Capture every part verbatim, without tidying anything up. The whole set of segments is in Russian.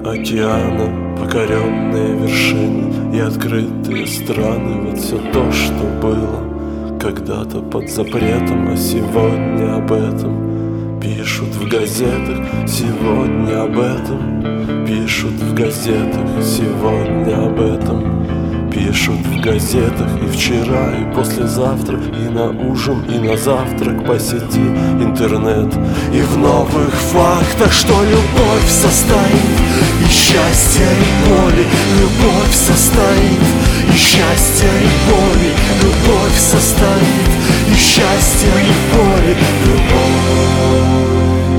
океана, покоренные вершины и открытые страны. Вот все то, что было когда-то под запретом, а сегодня об этом пишут в газетах. Сегодня об этом пишут в газетах. Сегодня об этом пишут в газетах. И вчера, и послезавтра, и на ужин, и на завтрак по сети интернет. И в новых фактах, что любовь состоит из счастья и боли. Любовь состоит из счастья и боли. Любовь состоит из счастья и боли. Любовь.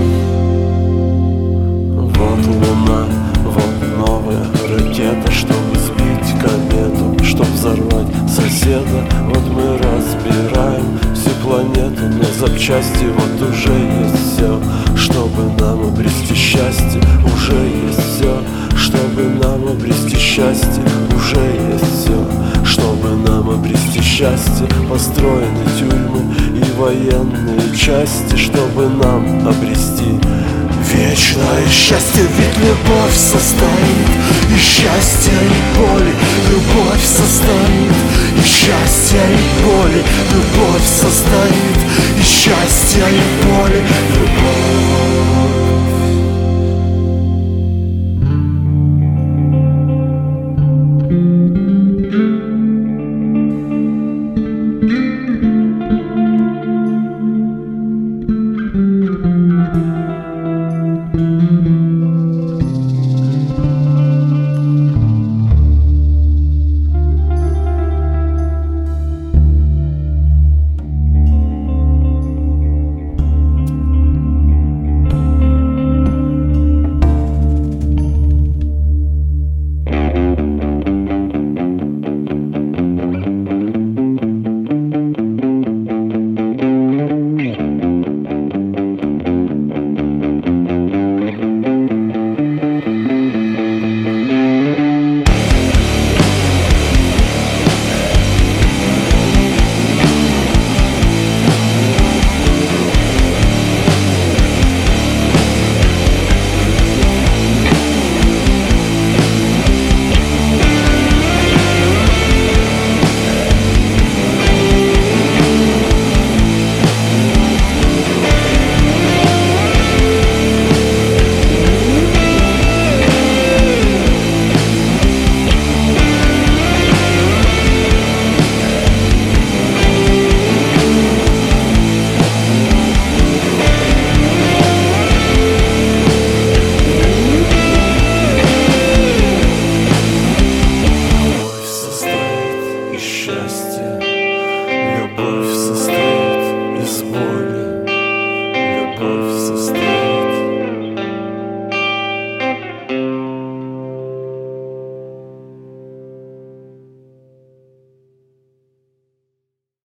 Вот луна, вот новая ракета, чтобы сбить комету, чтоб взорвать соседа. Вот мы разбираем всю планету на запчасти. Вот уже есть все, чтобы нам обрести счастье. Уже есть все, чтобы нам обрести счастье. Уже есть все, чтобы нам обрести счастье. Построены тюрьмы и военные части, чтобы нам обрести вечное счастье. Ведь любовь состоит из счастья и боли. Любовь состоит из счастья и боли. Любовь состоит из счастья и боли. Любовь.